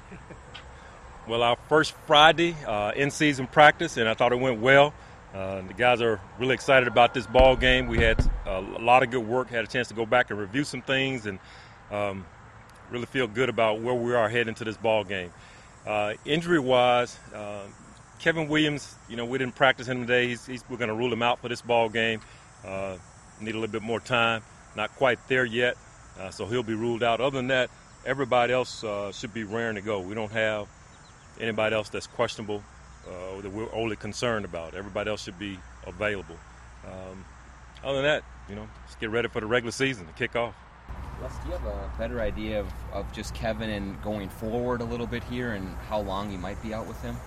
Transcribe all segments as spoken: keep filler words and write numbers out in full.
Well, our first Friday uh, in-season practice, and I thought it went well. Uh, the guys are really excited about this ball game. We had a lot of good work, had a chance to go back and review some things, and um, really feel good about where we are heading into this ball game. Uh, injury-wise, uh, Kevin Williams, you know, we didn't practice him today. He's, he's, we're going to rule him out for this ball game. Uh, need a little bit more time. Not quite there yet, uh, so he'll be ruled out. Other than that, everybody else uh, should be raring to go. We don't have anybody else that's questionable uh, that we're only concerned about. Everybody else should be available. Um, other than that, you know, let's get ready for the regular season to kick off. Les, do you have a better idea of, of just Kevin and going forward a little bit here and how long you might be out with him?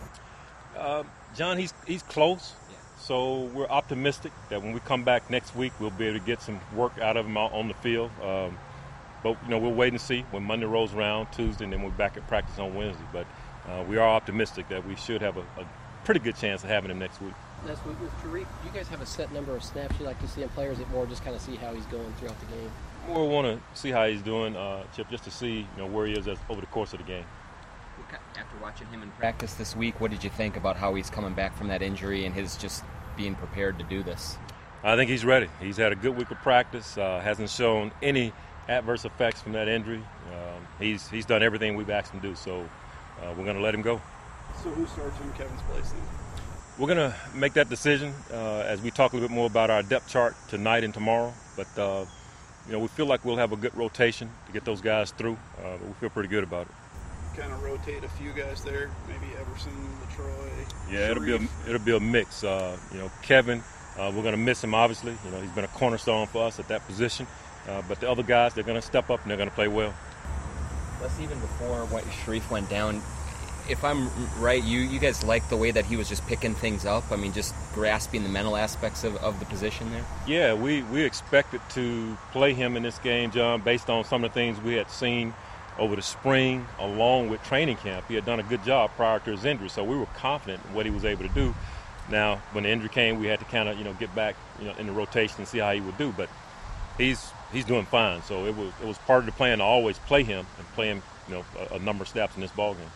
Uh, John, he's he's close, yeah. So we're optimistic that when we come back next week, we'll be able to get some work out of him out on the field. Um, but, you know, we'll wait and see when Monday rolls around, Tuesday, and then we're back at practice on Wednesday. But uh, we are optimistic that we should have a, a pretty good chance of having him next week. Next week with Tariq, do you guys have a set number of snaps you like to see in players, or more just kind of see how he's going throughout the game? We want to see how he's doing, uh, Chip, just to see, you know, where he is as, over the course of the game. After watching him in practice this week, what did you think about how he's coming back from that injury and his just being prepared to do this? I think he's ready. He's had a good week of practice, uh, hasn't shown any adverse effects from that injury. Um, he's he's done everything we've asked him to do, so uh, we're going to let him go. So who starts in Kevin's place then? We're going to make that decision uh, as we talk a little bit more about our depth chart tonight and tomorrow. But, uh, you know, we feel like we'll have a good rotation to get those guys through. Uh, but we feel pretty good about it. Kind of rotate a few guys there, maybe Everson, Latroy. Yeah, it'll Sharif. be a, it'll be a mix. Uh, you know, Kevin, uh, we're going to miss him obviously. You know, he's been a cornerstone for us at that position. Uh, but the other guys, they're going to step up and they're going to play well. Plus, even before what Sharif went down, if I'm right, you you guys liked the way that he was just picking things up. I mean, just grasping the mental aspects of, of the position there. Yeah, we we expected to play him in this game, John, based on some of the things we had seen over the spring, along with training camp. He had done a good job prior to his injury, so we were confident in what he was able to do. Now, when the injury came, we had to kind of, you know, get back, you know, in the rotation and see how he would do. But he's he's doing fine. So it was it was part of the plan to always play him and play him, you know, a, a number of snaps in this ball game.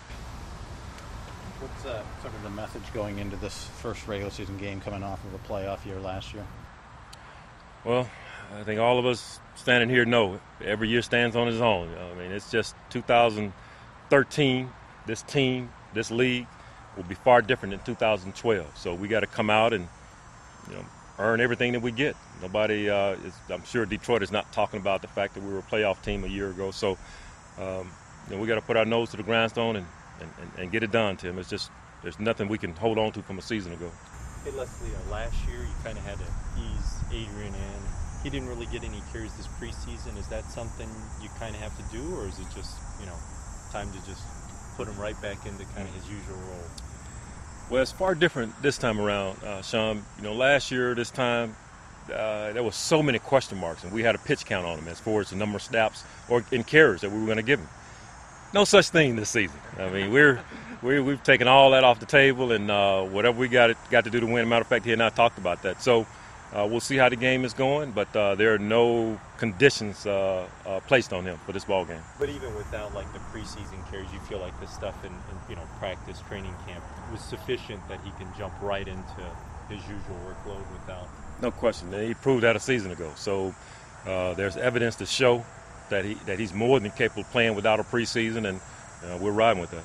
What's uh, sort of the message going into this first regular season game, coming off of a playoff year last year? Well, I think all of us standing here know every year stands on its own. I mean, it's just two thousand thirteen. This team, this league, will be far different than two thousand twelve. So we got to come out and, you know, earn everything that we get. Nobody, uh, is, I'm sure Detroit is not talking about the fact that we were a playoff team a year ago. So, um, you know, we got to put our nose to the grindstone and, and, and, and get it done, Tim. It's just there's nothing we can hold on to from a season ago. Hey, Leslie, uh, last year you kind of had to ease Adrian in. He didn't really get any carries this preseason. Is that something you kind of have to do, or is it just, you know, time to just put him right back into kind of his usual role? Well, it's far different this time around, uh, Sean. You know, last year, this time, uh, there was so many question marks, and we had a pitch count on him as far as the number of snaps or in carries that we were going to give him. No such thing this season. I mean, we're, we're we've taken all that off the table, and uh, whatever we got it, got to do to win. Matter of fact, he had not talked about that. So uh, we'll see how the game is going, but uh, there are no conditions uh, uh, placed on him for this ball game. But even without like the preseason carries, you feel like the stuff in, in you know practice, training camp was sufficient that he can jump right into his usual workload without. No question. He proved that a season ago. So uh, there's evidence to show that he that he's more than capable of playing without a preseason, and uh, we're riding with that.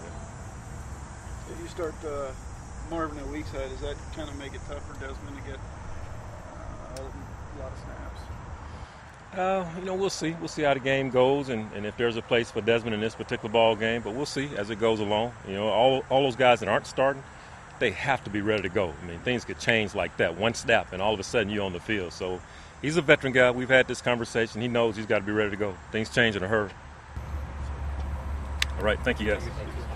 If you start uh, Marvin at weak side, does that kind of make it tough for Desmond to get uh, a lot of snaps? Uh, you know, we'll see. We'll see how the game goes, and, and if there's a place for Desmond in this particular ball game. But we'll see as it goes along. You know, all all those guys that aren't starting, they have to be ready to go. I mean, things could change like that. One snap, and all of a sudden you're on the field. So he's a veteran guy. We've had this conversation. He knows he's got to be ready to go. Things change in a hurry. All right. Thank you, guys. Thank you.